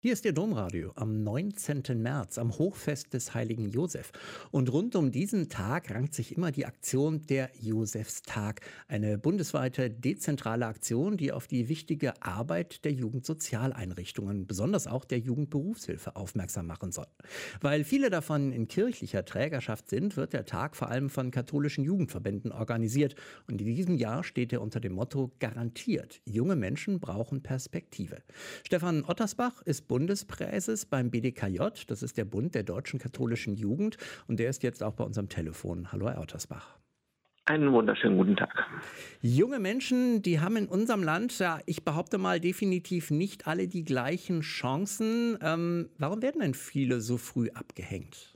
Hier ist Ihr Domradio am 19. März, am Hochfest des heiligen Josef. Und rund um diesen Tag rankt sich immer die Aktion der Josefstag. Eine bundesweite dezentrale Aktion, die auf die wichtige Arbeit der Jugendsozialeinrichtungen, besonders auch der Jugendberufshilfe, aufmerksam machen soll. Weil viele davon in kirchlicher Trägerschaft sind, wird der Tag vor allem von katholischen Jugendverbänden organisiert. Und in diesem Jahr steht er unter dem Motto Garantiert. Junge Menschen brauchen Perspektive. Stefan Ottersbach ist Bundespräses beim BDKJ, das ist der Bund der deutschen katholischen Jugend, und der ist jetzt auch bei uns am Telefon. Hallo, Herr Ottersbach. Einen wunderschönen guten Tag. Junge Menschen, die haben in unserem Land, ja, ich behaupte mal, definitiv nicht alle die gleichen Chancen. Warum werden denn viele so früh abgehängt?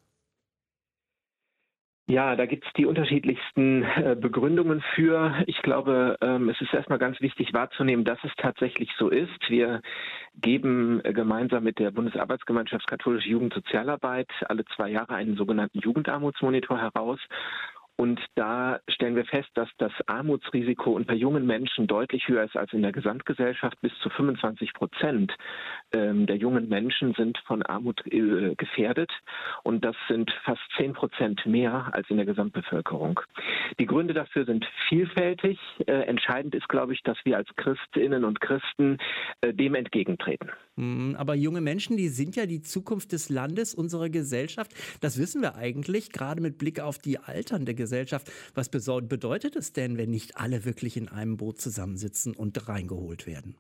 Ja, da gibt's die unterschiedlichsten Begründungen für. Ich glaube, es ist erstmal ganz wichtig wahrzunehmen, dass es tatsächlich so ist. Wir geben gemeinsam mit der Bundesarbeitsgemeinschaft Katholische Jugendsozialarbeit alle 2 Jahre einen sogenannten Jugendarmutsmonitor heraus. Und da stellen wir fest, dass das Armutsrisiko unter jungen Menschen deutlich höher ist als in der Gesamtgesellschaft. Bis zu 25% der jungen Menschen sind von Armut gefährdet. Und das sind fast 10% mehr als in der Gesamtbevölkerung. Die Gründe dafür sind vielfältig. Entscheidend ist, glaube ich, dass wir als Christinnen und Christen dem entgegentreten. Aber junge Menschen, die sind ja die Zukunft des Landes, unserer Gesellschaft. Das wissen wir eigentlich, gerade mit Blick auf die alternde Gesellschaft. Was bedeutet es denn, wenn nicht alle wirklich in einem Boot zusammensitzen und reingeholt werden?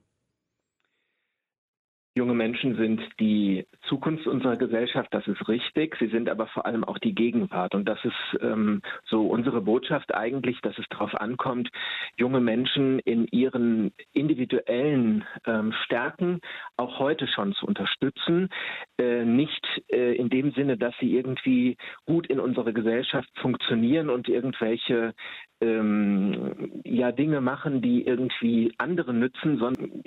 Junge Menschen sind die Zukunft unserer Gesellschaft, das ist richtig. Sie sind aber vor allem auch die Gegenwart. Und das ist so unsere Botschaft eigentlich, dass es darauf ankommt, junge Menschen in ihren individuellen Stärken auch heute schon zu unterstützen. Nicht in dem Sinne, dass sie irgendwie gut in unserer Gesellschaft funktionieren und irgendwelche Dinge machen, die irgendwie anderen nützen,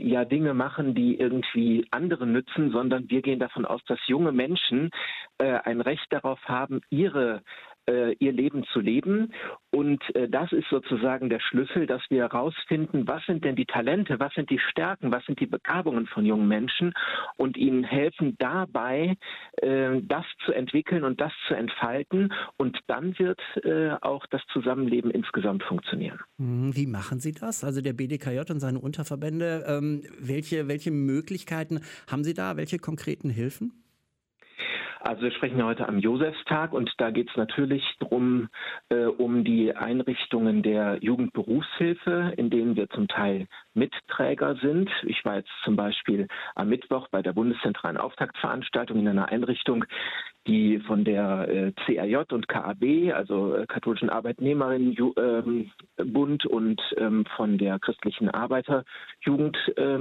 sondern wir gehen davon aus, dass junge Menschen ein Recht darauf haben, ihr Leben zu leben. Und das ist sozusagen der Schlüssel, dass wir herausfinden, was sind denn die Talente, was sind die Stärken, was sind die Begabungen von jungen Menschen und ihnen helfen dabei, das zu entwickeln und das zu entfalten. Und dann wird auch das Zusammenleben insgesamt funktionieren. Wie machen Sie das? Also der BDKJ und seine Unterverbände, welche Möglichkeiten haben Sie da? Welche konkreten Hilfen? Also wir sprechen ja heute am Josefstag und da geht es natürlich drum, um die Einrichtungen der Jugendberufshilfe, in denen wir zum Teil Mitträger sind. Ich war jetzt zum Beispiel am Mittwoch bei der bundeszentralen Auftaktveranstaltung in einer Einrichtung, die von der CAJ und KAB, also Katholischen Arbeitnehmerinnenbund und von der christlichen Arbeiterjugend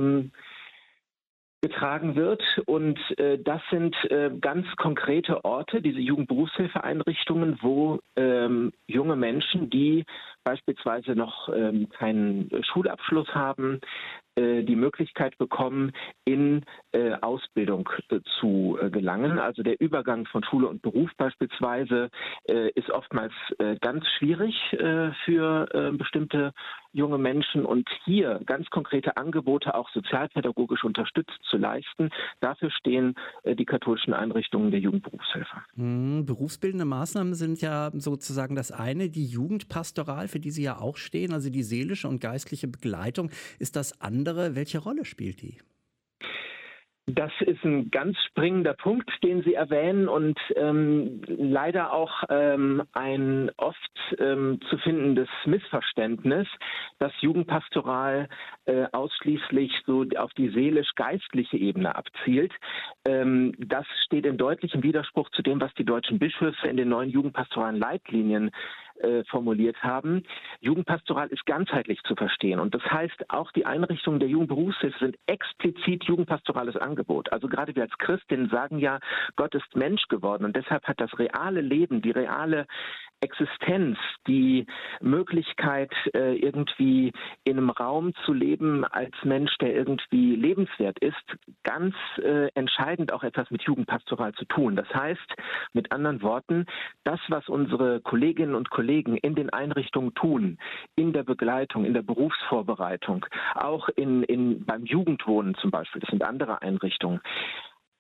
getragen wird. Und das sind ganz konkrete Orte, diese Jugendberufshilfeeinrichtungen, wo junge Menschen, die beispielsweise noch keinen Schulabschluss haben, die Möglichkeit bekommen, in Ausbildung zu gelangen. Also der Übergang von Schule und Beruf beispielsweise ist oftmals ganz schwierig für bestimmte junge Menschen und hier ganz konkrete Angebote auch sozialpädagogisch unterstützt zu leisten. Dafür stehen die katholischen Einrichtungen der Jugendberufshilfe. Berufsbildende Maßnahmen sind ja sozusagen das eine, die Jugendpastoral, für die Sie ja auch stehen, also die seelische und geistliche Begleitung, ist das andere. Welche Rolle spielt die? Das ist ein ganz springender Punkt, den Sie erwähnen und leider auch ein oft zu findendes Missverständnis, dass Jugendpastoral ausschließlich so auf die seelisch-geistliche Ebene abzielt. Das steht in deutlichem Widerspruch zu dem, was die deutschen Bischöfe in den neuen jugendpastoralen Leitlinien formuliert haben. Jugendpastoral ist ganzheitlich zu verstehen und das heißt, auch die Einrichtungen der Jugendberufshilfe sind explizit jugendpastorales Angebot. Also gerade wir als Christinnen sagen ja, Gott ist Mensch geworden und deshalb hat das reale Leben, die reale Existenz, die Möglichkeit, irgendwie in einem Raum zu leben als Mensch, der irgendwie lebenswert ist, ganz entscheidend auch etwas mit Jugendpastoral zu tun. Das heißt, mit anderen Worten, das, was unsere Kolleginnen und Kollegen in den Einrichtungen tun, in der Begleitung, in der Berufsvorbereitung, auch beim Jugendwohnen zum Beispiel, das sind andere Einrichtungen,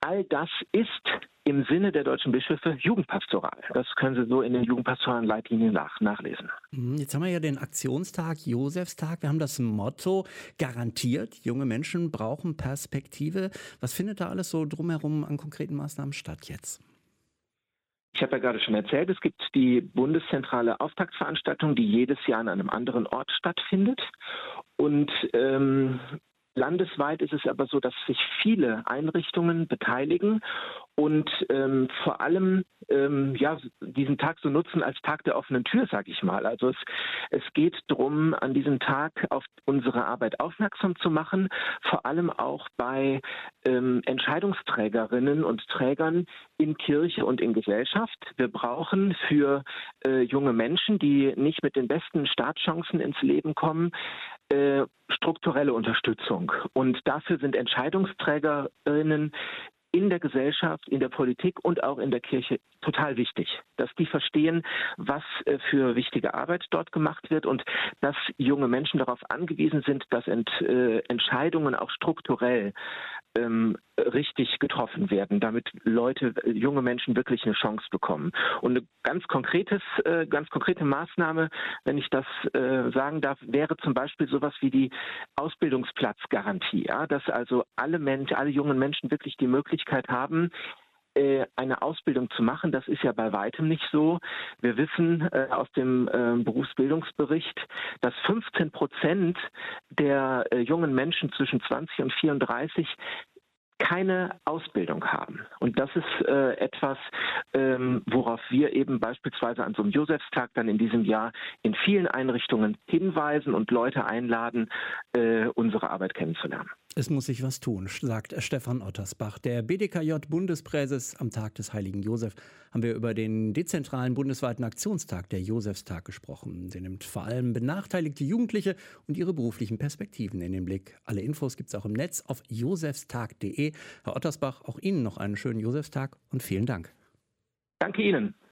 all das ist im Sinne der deutschen Bischöfe Jugendpastoral. Das können Sie so in den jugendpastoralen Leitlinien nachlesen. Jetzt haben wir ja den Aktionstag, Josefstag. Wir haben das Motto garantiert, junge Menschen brauchen Perspektive. Was findet da alles so drumherum an konkreten Maßnahmen statt jetzt? Ich habe ja gerade schon erzählt, es gibt die bundeszentrale Auftaktveranstaltung, die jedes Jahr an einem anderen Ort stattfindet. Und landesweit ist es aber so, dass sich viele Einrichtungen beteiligen und vor allem diesen Tag so nutzen als Tag der offenen Tür, sage ich mal. Also es geht darum, an diesem Tag auf unsere Arbeit aufmerksam zu machen, vor allem auch bei Entscheidungsträgerinnen und Trägern in Kirche und in Gesellschaft. Wir brauchen für junge Menschen, die nicht mit den besten Startchancen ins Leben kommen, strukturelle Unterstützung. Und dafür sind Entscheidungsträgerinnen in der Gesellschaft, in der Politik und auch in der Kirche total wichtig, dass die verstehen, was für wichtige Arbeit dort gemacht wird und dass junge Menschen darauf angewiesen sind, dass Entscheidungen auch strukturell richtig getroffen werden, damit junge Menschen wirklich eine Chance bekommen. Und eine ganz konkrete Maßnahme, wenn ich das sagen darf, wäre zum Beispiel sowas wie die Ausbildungsplatzgarantie, ja? Dass also alle jungen Menschen wirklich die Möglichkeit haben, eine Ausbildung zu machen. Das ist ja bei weitem nicht so. Wir wissen aus dem Berufsbildungsbericht, dass 15% der jungen Menschen zwischen 20 und 34 keine Ausbildung haben. Und das ist etwas, worauf wir eben beispielsweise an so einem Josefstag dann in diesem Jahr in vielen Einrichtungen hinweisen und Leute einladen, unsere Arbeit kennenzulernen. Es muss sich was tun, sagt Stefan Ottersbach, der BDKJ-Bundespräses. Am Tag des Heiligen Josef haben wir über den dezentralen bundesweiten Aktionstag, der Josefstag, gesprochen. Der nimmt vor allem benachteiligte Jugendliche und ihre beruflichen Perspektiven in den Blick. Alle Infos gibt es auch im Netz auf josefstag.de. Herr Ottersbach, auch Ihnen noch einen schönen Josefstag und vielen Dank. Danke Ihnen.